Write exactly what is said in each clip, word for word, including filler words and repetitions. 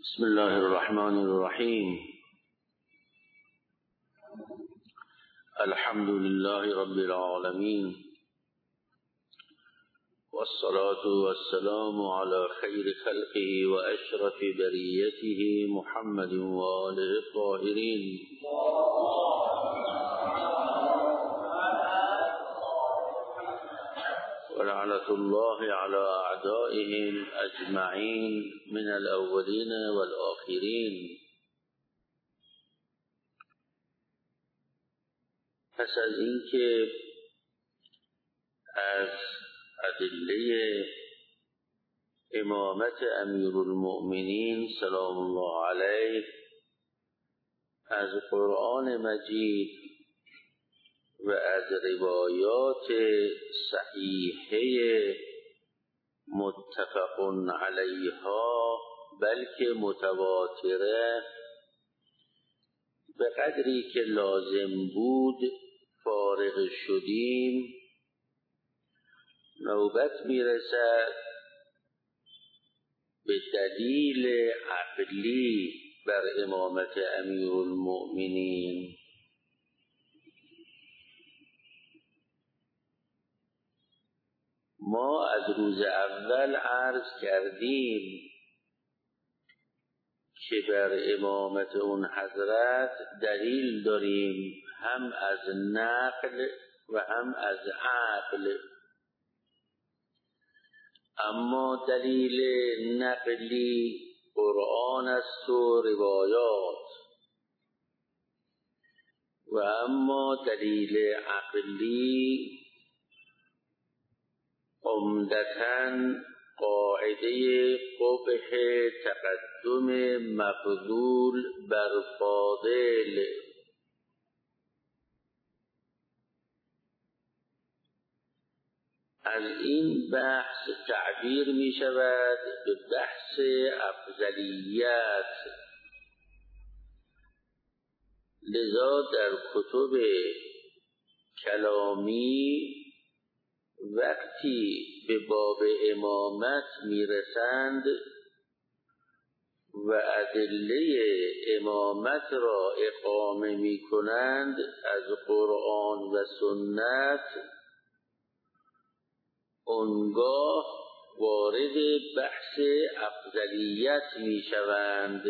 بسم الله الرحمن الرحیم. الحمد لله رب العالمین والصلاة والسلام على خیر خلقه و اشرف بریته محمد و آله الطاهرین. ولعنة الله على أعدائهم أجمعين من الأولين والآخرين. پس از اینکه از ادله امامت امیر المؤمنین سلام الله علیه، از قرآن مجید و از روایات صحیحه متفق علیها بلکه متواتره به قدری که لازم بود فارغ شدیم، نوبت میرسد به دلیل عقلی بر امامت امیر المؤمنین. ما از روز اول عرض کردیم که بر امامت اون حضرت دلیل داریم، هم از نقل و هم از عقل. اما دلیل نقلی قرآن است و روایات، و اما دلیل عقلی عمدتاً قاعده قبح تقدم مفضول بر فاضل. از این بحث تعبیر می شود به بحث افضلیت. لذا در کتب کلامی وقتی به باب امامت میرسند و ادله امامت را اقامه میکنند از قرآن و سنت، آنگاه وارد بحث افضلیت میشوند.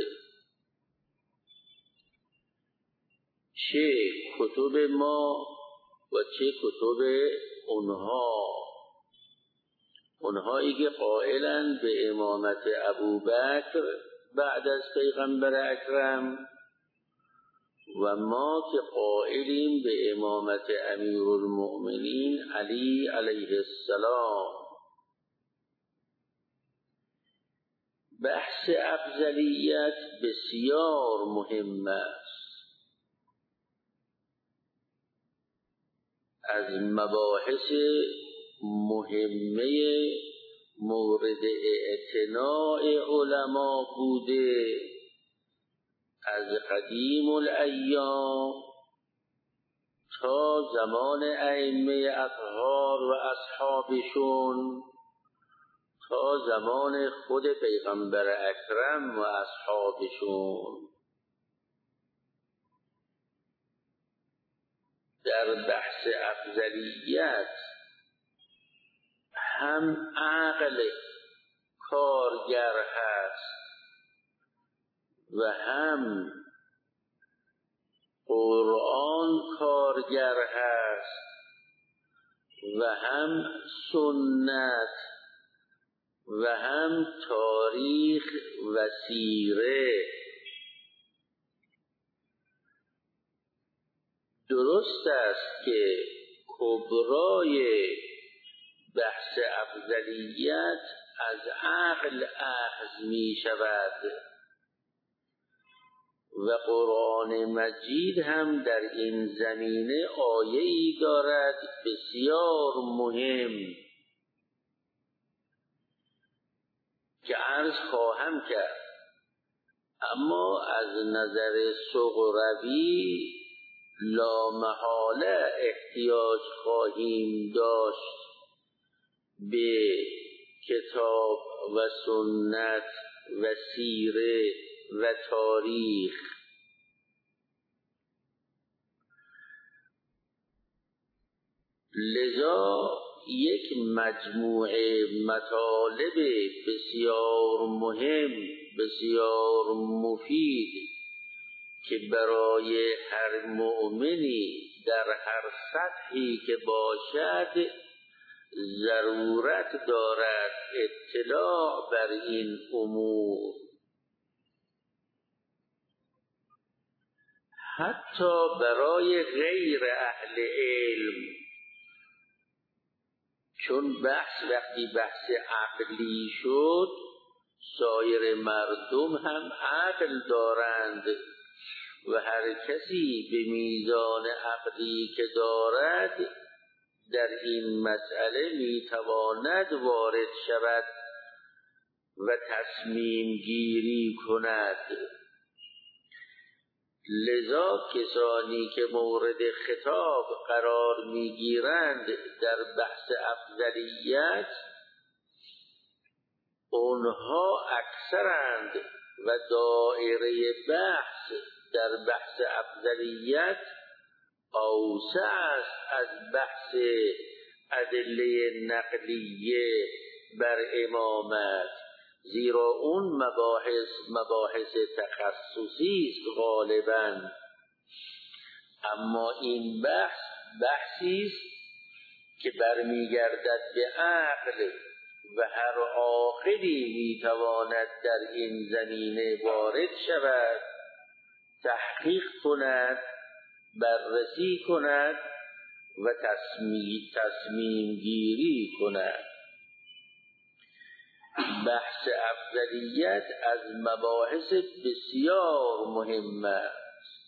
چه کتب ما و چه کتب اونها، اونهایی که قائلند به امامت ابوبکر بعد از پیغمبر اکرم، و ما که قائلیم به امامت امیر المؤمنین علی علیه السلام. بحث افضلیت بسیار مهم است. از مباحث مهمه مورد اعتناع علما بوده از قدیم الایام تا زمان ائمه اطهار و اصحابشون، تا زمان خود پیغمبر اکرم و اصحابشون. در بحث افضلیت هم عقل کارگر هست و هم قرآن کارگر هست و هم سنت و هم تاریخ و سیره. درست است که کبرای بحث افضلیت از عقل اخذ می شود و قرآن مجید هم در این زمینه آیه‌ای دارد بسیار مهم که عرض خواهم کرد. اما از نظر صغروی لا محاله احتیاج خواهیم داشت به کتاب و سنت و سیره و تاریخ. لذا یک مجموعه مطالب بسیار مهم، بسیار مفید که برای هر مؤمنی در هر سطحی که باشد ضرورت دارد اطلاع بر این امور. حتی برای غیر اهل علم، چون بحث وقتی بحث عقلی شد سایر مردم هم عقل دارند و هر کسی به میزان عقلی که دارد در این مسئله میتواند وارد شود و تصمیم گیری کند. لذا کسانی که مورد خطاب قرار میگیرند در بحث افضلیت، اونها اکثرند و دایره بحث در بحث افضلیت اوسع است از بحث ادله نقلیه بر امامت، زیرا اون مباحث مباحث تخصصی است غالباً. اما این بحث بحثی است که برمیگردد به عقل و هر عاقلی میتواند در این زمینه وارد شود، تحقیق کند، بررسی کند و تصمیم, تصمیم گیری کند. بحث افضلیت از مباحث بسیار مهم است.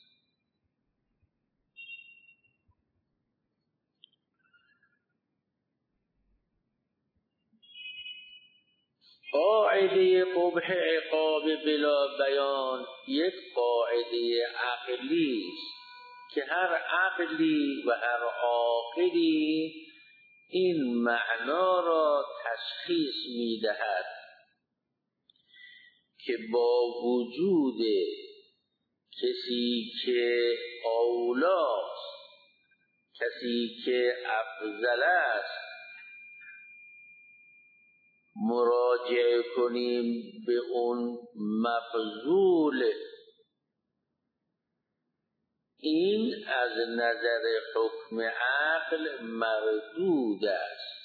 قاعده قبح عقاب بلا بیان یک قاعده عقلی است که هر عقلی و هر عاقلی این معنا را تشخیص می‌دهد که با وجود کسی که اولاست، کسی که افضل است، مراجعه کنیم به اون مفضول. این از نظر حکم عقل مردود است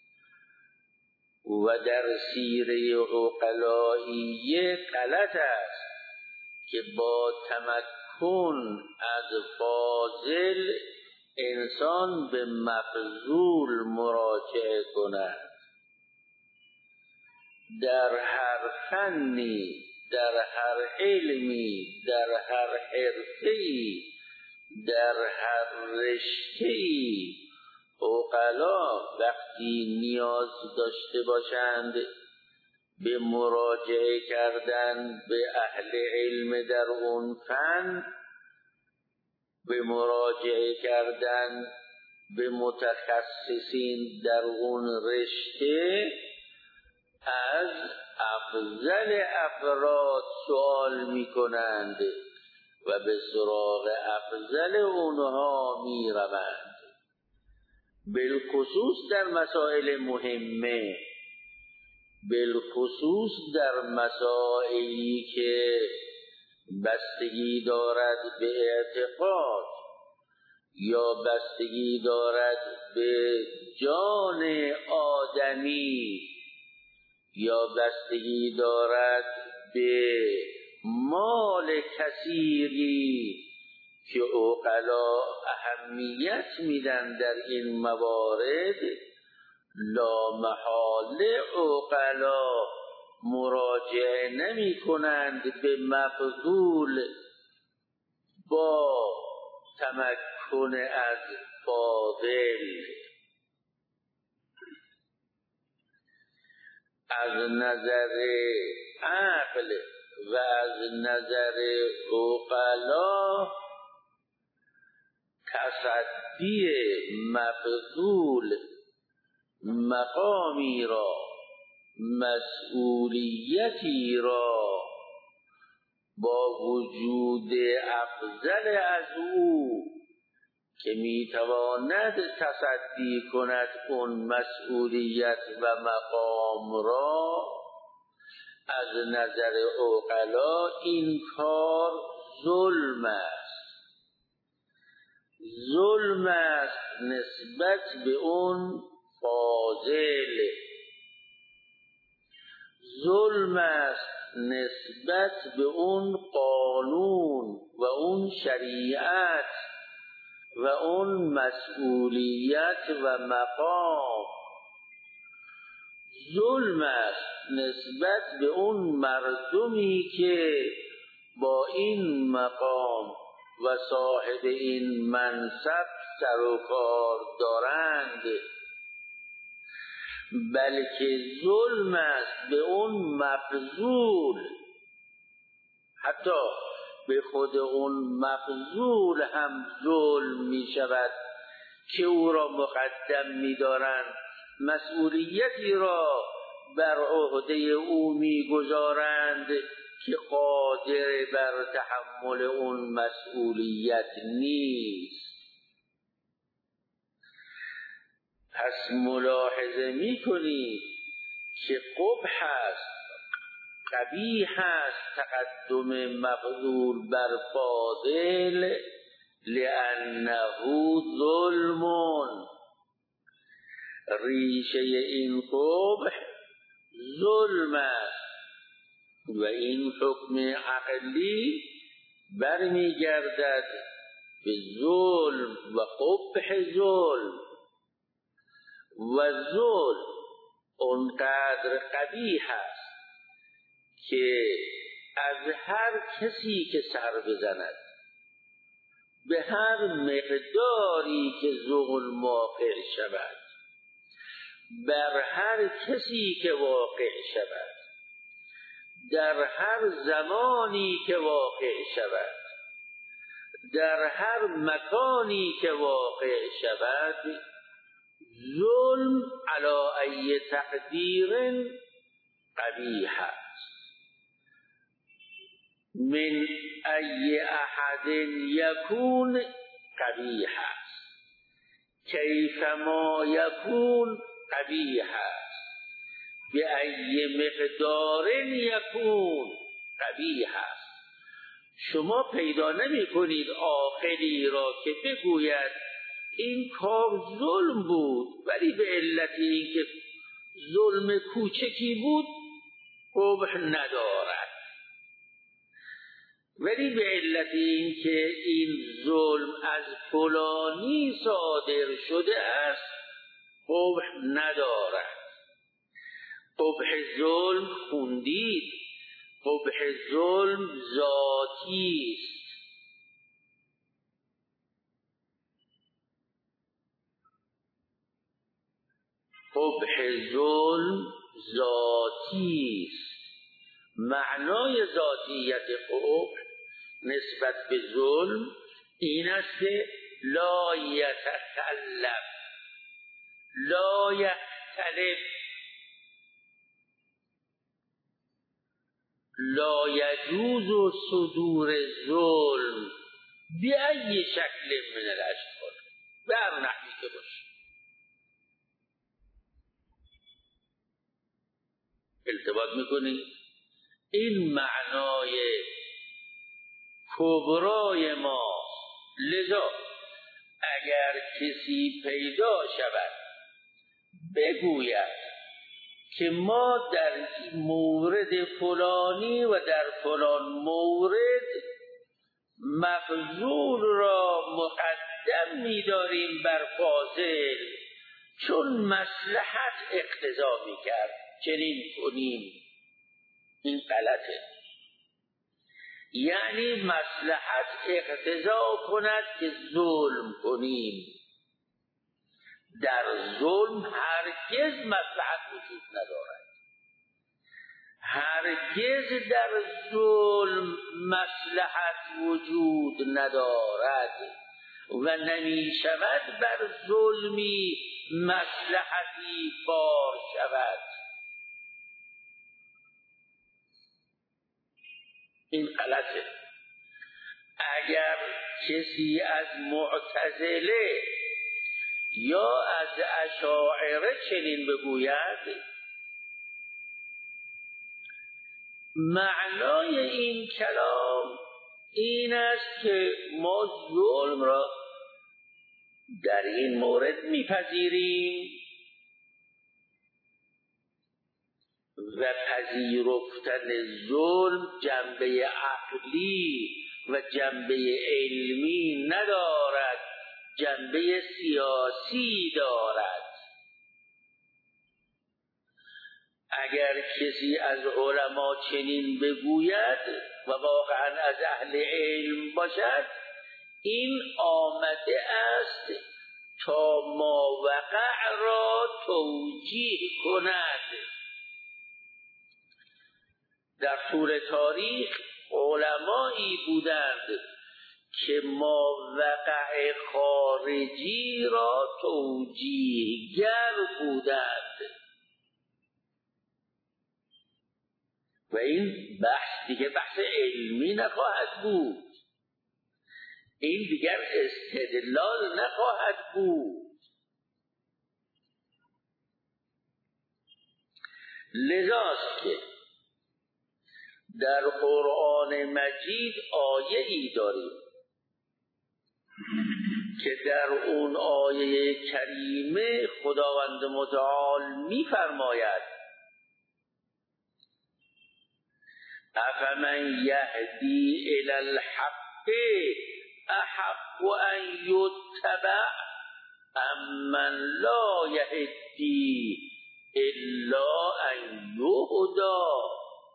و در سیره عقلائیه غلط است که با تمکن از فاضل انسان به مفضول مراجعه کند. در هر فنی، در هر علمی، در هر حرفه‌ای، در هر رشته‌ای عقلا وقتی نیاز داشته باشند به مراجعه کردن به اهل علم در اون فن، به مراجعه کردن به متخصصین در اون رشته، از افضل افراد سوال می کنند و به سراغ افضل اونها می روند. بالخصوص در مسائل مهمه، بالخصوص در مسائلی که بستگی دارد به اعتقاد یا بستگی دارد به جان آدمی یا بستگی دارد به مال کثیری که عقلا اهمیت میدن در این موارد، لا محاله عقلا مراجعه نمی کنند به مفضول با تمکن از فاضل. از نظر عقل و از نظر عقلا تصدی مفضول مقامی را، مسئولیتی را با وجود افضل از او که میتواند تصدی کند اون مسئولیت و مقام را، از نظر عقلا این کار ظلم است. ظلم است نسبت به اون فاضل، ظلم است نسبت به اون قانون و اون شریعت و اون مسئولیت و مقام. ظلم است نسبت به اون مردمی که با این مقام و صاحب این منصب سر و کار دارند، بلکه ظلم است به اون مبذول، حتی به خود اون مبذول هم ظلم می شود که او را مقدم می دارند، مسئولیتی را بر عهده او می گذارند که قادر بر تحمل اون مسئولیت نیست. پس ملاحظه می کنید که قبح است، قبیح است تقدم مبذول بر فاضل، لأنه ظلم. ریشه این قبح ظلم است و این حکم عقلی برمی گردد به ظلم و قبح ظلم. و ظلم اونقدر قبیح است که از هر کسی که سر بزند، به هر مقداری که ظلم واقع شود، بر هر کسی که واقع شود، در هر زمانی که واقع شود، در هر مکانی که واقع شود، ظلم علی ای تقدیر قبیح است. من ای احد یکون قبیح است، کیفما یکون قبیح است، به ای مقدار یکون قبیح است. شما پیدا نمی کنید عاقلی را که بگوید این کار ظلم بود، ولی به علت این که ظلم کوچکی بود قبح ندارد، ولی به علت این که این ظلم از فلانی صادر شده است قبح ندارد. قبح ظلم خوندید، قبح ظلم ذاتی است. قبح ظلم ذاتی است. معنای ذاتیت قبح نسبت به ظلم این است که لا یتکلف، لا یختلف، لا یجوز صدور ظلم بأی شکل من الاشکال، بر نحوی که باشه. التباط میکنی این معنای کبرای ما. لذا اگر کسی پیدا شود بگوید که ما در مورد فلانی و در فلان مورد مفضول را مقدم می‌داریم بر فاضل چون مصلحت اقتضا می‌کرد چنین کنیم، این غلطه. یعنی مصلحت اقتضا کند که ظلم کنیم. در ظلم هرگز مصلحت وجود ندارد، هرگز در ظلم مصلحت وجود ندارد و نمی شود بر ظلمی مصلحتی بار شود. این غلطه. اگر کسی از معتزله یا از اشاعره چنین بگوید، معنای این کلام این است که ما ظلم را در این مورد میپذیریم و پذیرفتن ظلم جنبه عقلی و جنبه علمی ندارد، جنبه سیاسی دارد. اگر کسی از علما چنین بگوید و واقعا از اهل علم باشد، این آمده است تا ماوقع را توجیه کند. در طول تاریخ علمایی بودند که ماوقع خارجی را توجیهگر بودند و این بحث دیگه بحث علمی نخواهد بود، این دیگر استدلال نخواهد بود. لذاست که در قرآن مجید آیه ای داریم که در اون آیه کریمه خداوند متعال می‌فرماید: افمن یهدی الی الحق احق ان یتبع امن لا یهدی الا ان یهدی.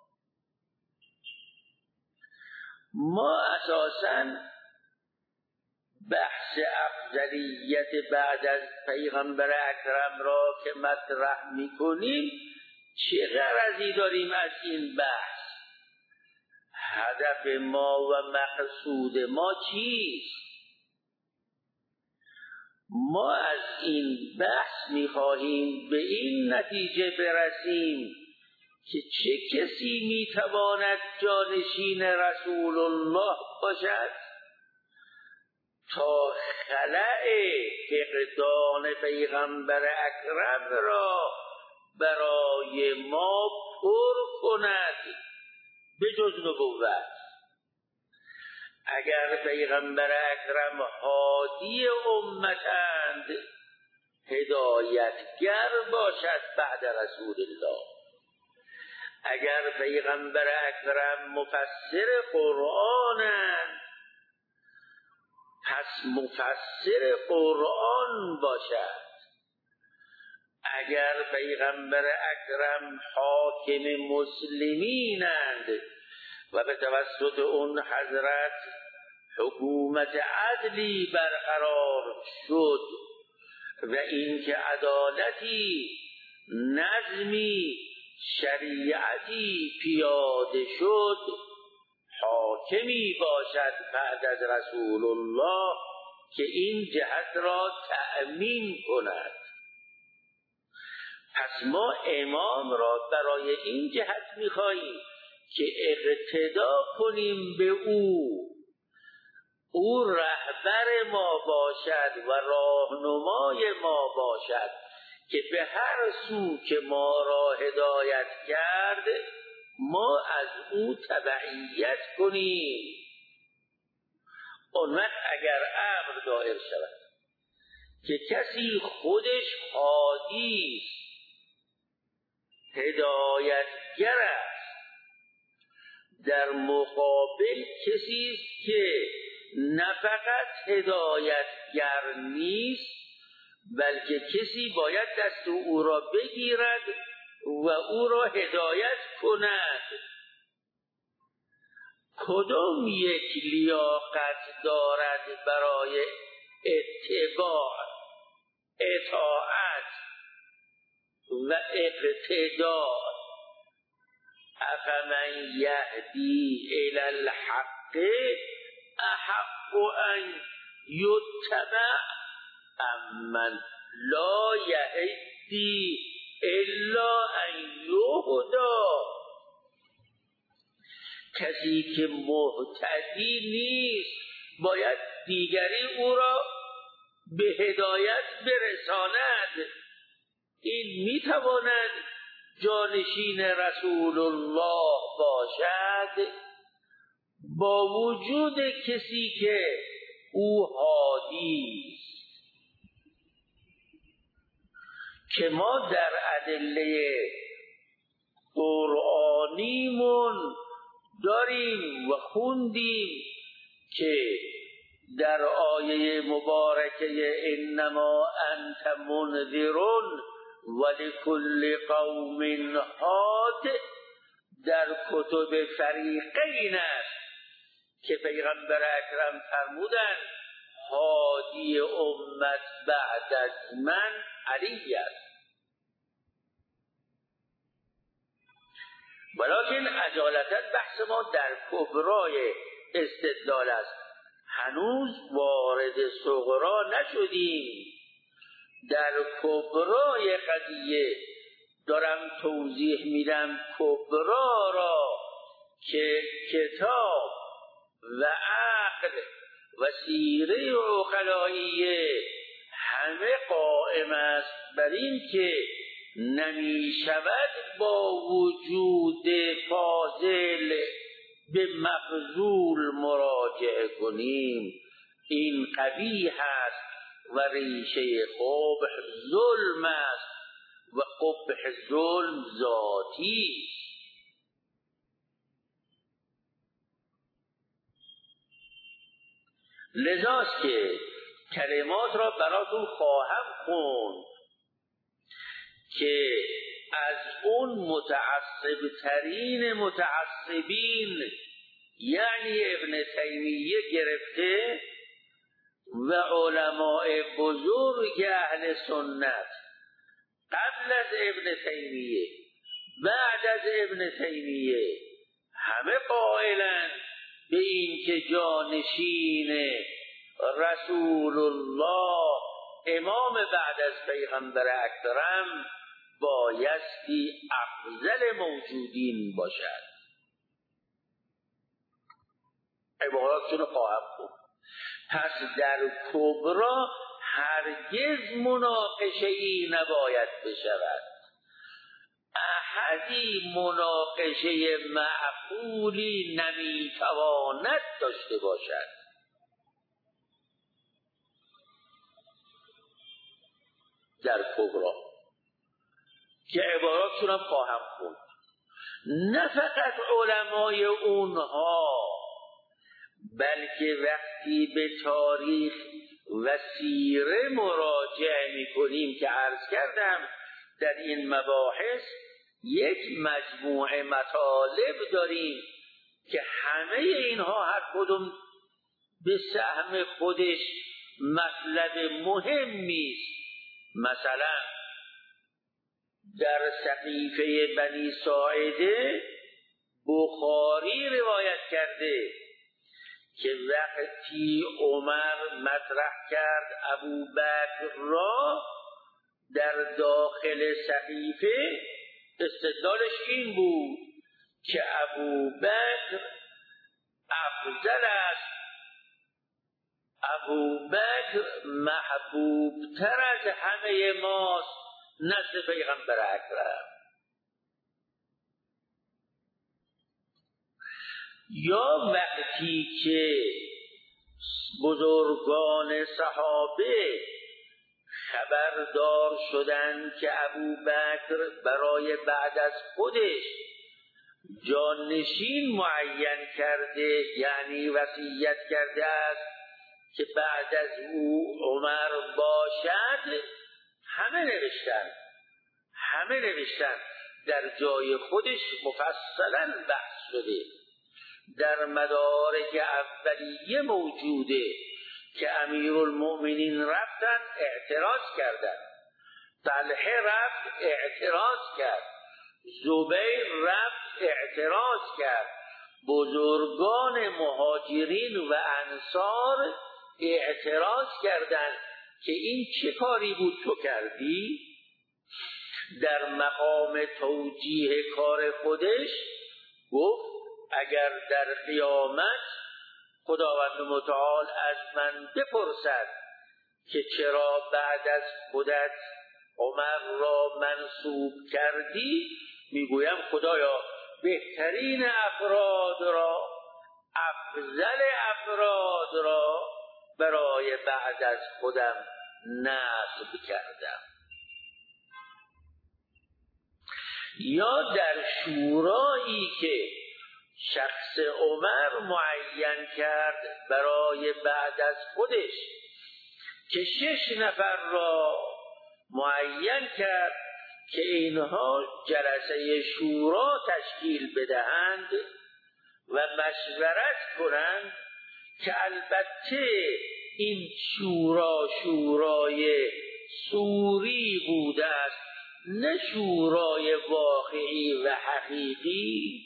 ما اساساً بحث افضلیت بعد از پیغمبر اکرم را که مطرح می‌کنیم چه غرضی داریم از این بحث؟ هدف ما و مقصود ما چیست؟ ما از این بحث می‌خواهیم به این نتیجه برسیم که چه کسی میتواند جانشین رسول الله باشد تا خلأ فقدان پیغمبر اکرم را برای ما پر کند به جز نبوت. اگر پیغمبر اکرم هادی امتند، هدایتگر باشد بعد رسول الله. اگر پیغمبر اکرم مفسر قرآنند، پس مفسر قرآن باشد. اگر پیغمبر اکرم حاکم مسلمینند و به توسط اون حضرت حکومت عدلی برقرار شد و اینکه عدالتی، نظمی، شریعتی پیاده شد، حاکمی باشد بعد از رسول الله که این جهت را تأمین کند. پس ما امام را برای این جهت می‌خواهیم که اقتدا کنیم به او، او رهبر ما باشد و راهنمای ما باشد که به هر سو که ما را هدایت کرد ما از او تبعیت کنیم. اون وقت اگر امر دایر شود که کسی خودش هادی است، هدایتگر است، در مقابل کسی است که نه فقط هدایتگر نیست بلکه کسی باید دست او را بگیرد و او را هدایت کند. کدام یک لیاقت دارد برای اتباع، اطاعت و اقتداء؟ افمن یهدی الی الحق احق ان یتبع امن لا یهدی الا ان یهدی. کسی که مهتدی نیست باید دیگری او را به هدایت برساند. این میتواند جانشین رسول الله باشد با وجود کسی که او هادی است. که ما در ادله قرآنیمون داریم و خوندیم که در آیه مبارکه انما انت منذر ولکل قوم هاد در کتب فریقین است که پیغمبر اکرم فرمودند هادی امت بعد از من علی است. ولیکن عجالتا بحث ما در کبرای استدلال است، هنوز وارد صغرا نشدیم. در کبرای قضیه دارم توضیح میدم کبرا را که کتاب و عقل و سیره عقلائیه همه قائم است بر این که نمی شود با وجود فاضل به مفضول مراجعه کنیم. این قبیح است و ریشه قبح ظلم است و قبح ظلم ذاتی است. لذاست که کلمات را براتون خواهم خوند که از اون متعصب ترین متعصبین یعنی ابن تیمیه گرفته و علماء بزرگ اهل سنت قبل از ابن تیمیه بعد از ابن تیمیه همه قائلند به این که جانشین رسول الله امام بعد از پیغمبر اکرم بایستی افضل موجودین باشد. عباراتشون خواهم خوند. پس در کبرا هرگز مناقشه ای نباید بشود. احدی مناقشه معقولی نمیتواند داشته باشد. در کبرا که عباراتشون هم خواهم خوند. نه فقط علمای اونها بلکه وقتی به تاریخ و سیره مراجعه می کنیم که عرض کردم در این مباحث یک مجموعه مطالب داریم که همه اینها هر کدوم به سهم خودش مطلب مهمی است. مثلا در صحیفه بنی ساعده بخاری روایت کرده که وقتی عمر مطرح کرد ابوبکر را در داخل صحیفه استدلالش این بود که ابوبکر افضل است، ابوبکر محبوب تر از همه ماست نزد پیغمبر اکرم. یا وقتی که بزرگان صحابه خبردار شدند که ابوبکر برای بعد از خودش جانشین معین کرده یعنی وصیت کرده است که بعد از او عمر باشد، همه نوشتن همه نوشتن در جای خودش مفصلا بحث شده. در مدارک اولیه موجوده که امیرالمؤمنین رفتن اعتراض کردن، طلحه رفت اعتراض کرد، زبیر رفت اعتراض کرد، بزرگان مهاجرین و انصار اعتراض کردند که این چه کاری بود تو کردی؟ در مقام توجیه کار خودش گفت اگر در قیامت خداوند متعال از من بپرسد که چرا بعد از خودت عمر را منصوب کردی، میگویم خدایا بهترین افراد را، افضل افراد را برای بعد از خودم نصب کردم. یا در شورایی که شخص عمر معین کرد برای بعد از خودش که شش نفر را معین کرد که اینها جلسه شورا تشکیل بدهند و مشورت کنند، که البته این شورا شورای صوری بوده است نه شورای واقعی و حقیقی.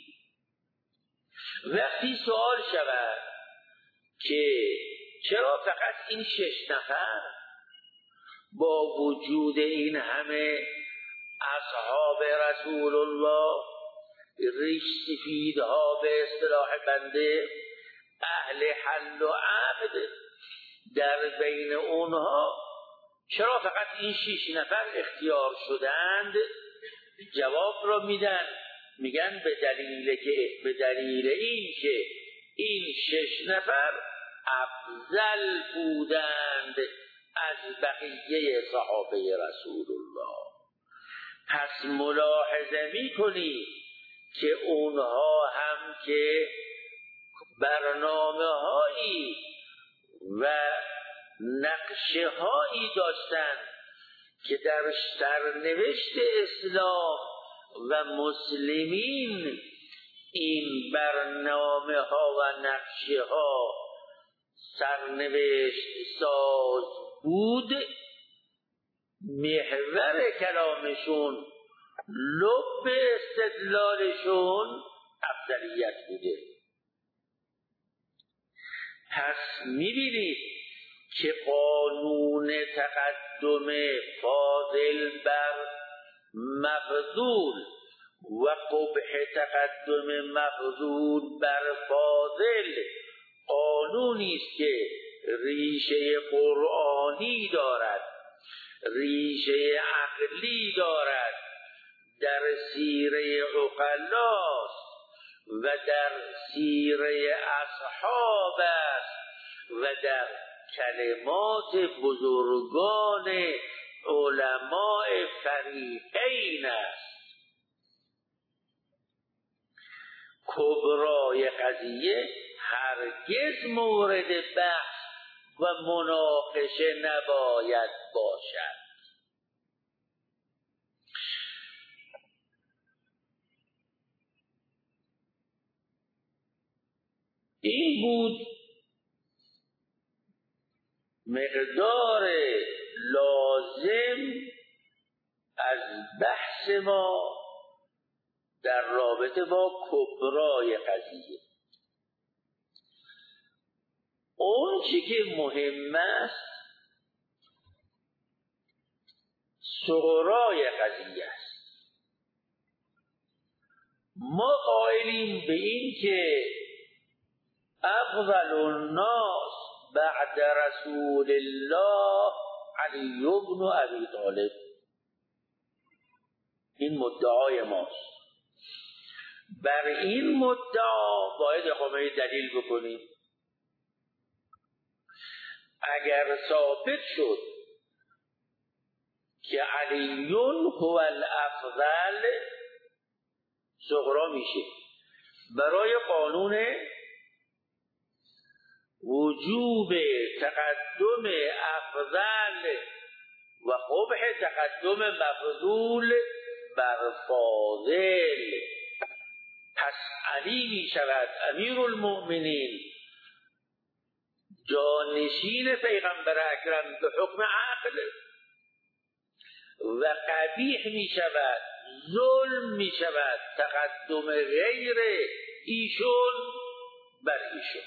وقتی سوال شود که چرا فقط این شش نفر با وجود این همه اصحاب رسول الله، ریش سفیدها به اصطلاح بنده، اهل حل و عقد، در بین اونها چرا فقط این شش نفر اختیار شدند؟ جواب را میدن، میگن به دلیل که به دلیل این که این شش نفر افضل بودند از بقیه صحابه رسول الله. پس ملاحظه میکنی که اونها هم که برنامه هایی و نقشه هایی داشتند که در سرنوشت اسلام و مسلمین این برنامه ها و نقشه ها سرنوشت ساز بود، محور کلامشون، لب استدلالشون افضلیت بوده. پس میبینید که قانون تقدم فاضل بر مفضول و قبح تقدم مفضول بر فاضل قانونی است که ریشه قرآنی دارد، ریشه عقلی دارد، در سیره عقلاست و در سیره اصحاب است و در کلمات بزرگان علماء فریقین است. کبرای قضیه هرگز مورد بحث و مناقشه نباید باشد. این بود مقدار لازم از بحث ما در رابطه با کبرای قضیه. اون چی که مهم است صغرای قضیه است. ما قائلیم به این که افضل الناس بعد رسول الله علی بن ابی طالب. این مدعای ماست. بر این مدعا باید اقامه دلیل بکنیم. اگر ثابت شد که علی هو الافضل، صغرا میشه. برای قانون وجوب تقدم افضل و قبح تقدم مفضول بر فاضل، پس علی می شود امیر المؤمنین، جانشین پیغمبر اکرم به حکم عقل، و قبیح می شود، ظلم می شود تقدم غیر ایشون بر ایشون.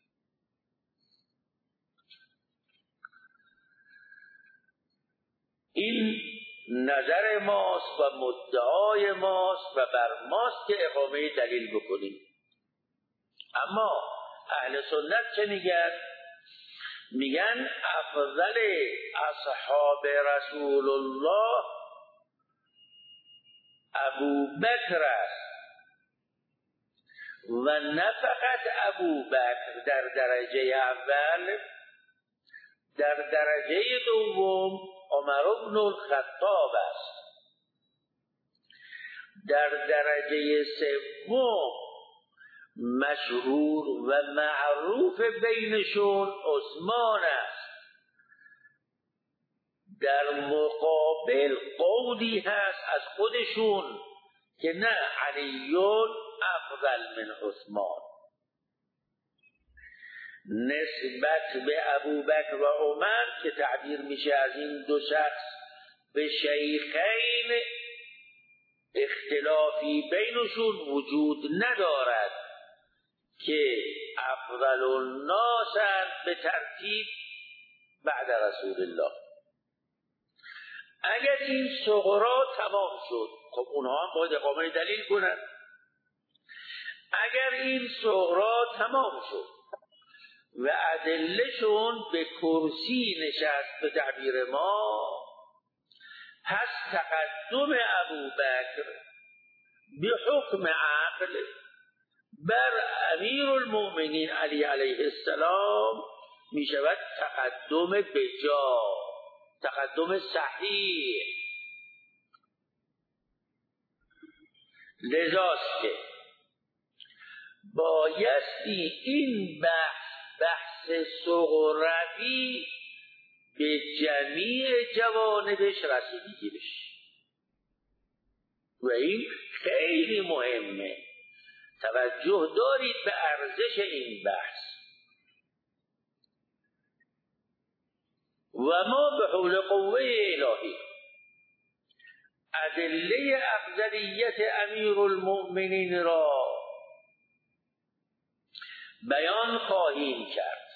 این نظر ماست و مدعای ماست و بر ماست که اقامه دلیل بکنیم. اما اهل سنت چه میگن؟ میگن افضل اصحاب رسول الله ابو بکر است و نه فقط ابو بکر در درجه اول، در درجه دوم عمر بن الخطاب است، در درجه سوم مشهور و معروف بینشون عثمان است. در مقابل قولی هست از خودشون که نه، علی افضل من عثمان. نسبت به ابوبکر و عمر که تعبیر میشه از این دو شخص به شیخین، اختلافی بینشون وجود ندارد که افضل الناس به ترتیب بعد رسول الله. اگر این صغرا تمام شد، خب اونها هم باید اقامه دلیل کنند. اگر این صغرا تمام شد و ادلهشون به کرسی نشست به تعبیر ما، پس تقدم ابوبکر به حکم عقل بر امیر المؤمنین علی علیه السلام می شود تقدم بجا، تقدم صحیح. لذاست که بایستی این بحث بحث صغروی به جمیع جوانبش رسیدگی بشه و این خیلی مهمه. توجه دارید به ارزش این بحث. و ما به حول قوه الهی ادله افضلیت امیر المؤمنین را بیان خواهیم کرد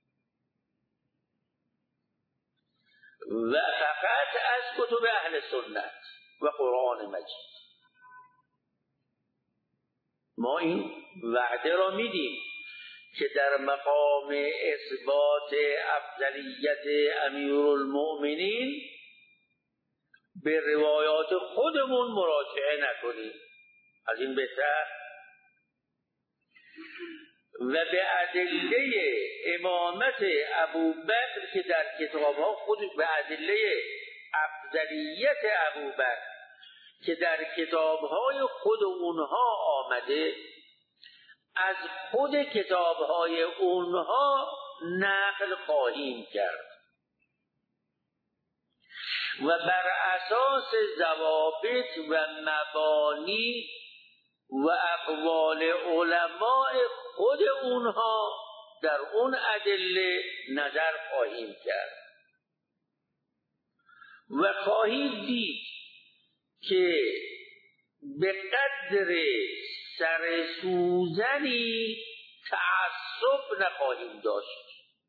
و فقط از کتب اهل سنت و قرآن مجید. ما این وعده را میدیم که در مقام اثبات افضلیت امیر المؤمنین به روایات خودمون مراجعه نکنیم، از این بهتر، و به ادله امامت ابوبکر که در کتاب‌ها خود به ادله افضلیت ابوبکر که در کتاب‌های خود اونها آمده، از خود کتاب‌های اونها نقل خواهیم کرد و بر اساس ضوابط و مبانی و اقوال علماء خود اونها در اون ادله نظر خواهیم کرد و خواهید دید که به قدر سر سوزنی تعصب نخواهیم داشت.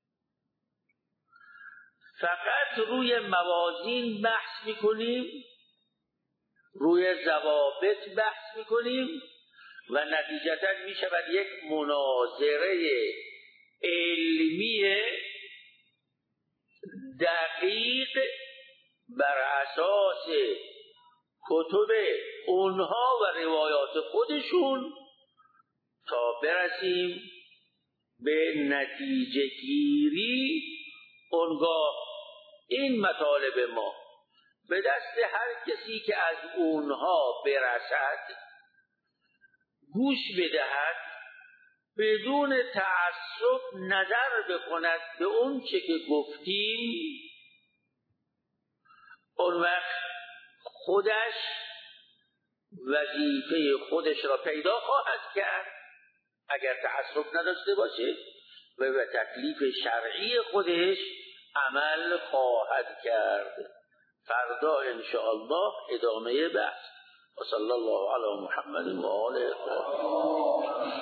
فقط روی موازین بحث میکنیم، روی ضوابط بحث میکنیم و نتیجتا میشود یک مناظره علمی دقیق بر اساس کتب اونها و روایات خودشون تا برسیم به نتیجه گیری. اونگاه این مطالب ما به دست هر کسی که از اونها برسد گوش بدهد، بدون تعصب نظر بکند به اون چه که گفتیم، اون وقت خودش وظیفه خودش را پیدا خواهد کرد اگر تعصب نداشته باشه و به تکلیف شرعی خودش عمل خواهد کرد. فردا انشاءالله ادامه بحث. و صلی الله علی محمد و آله.